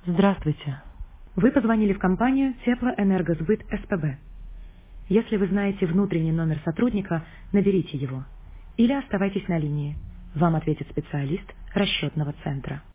Здравствуйте. Вы позвонили в компанию Теплоэнергосбыт СПБ. Если вы знаете внутренний номер сотрудника, наберите его. Или оставайтесь на линии. Вам ответит специалист расчетного центра.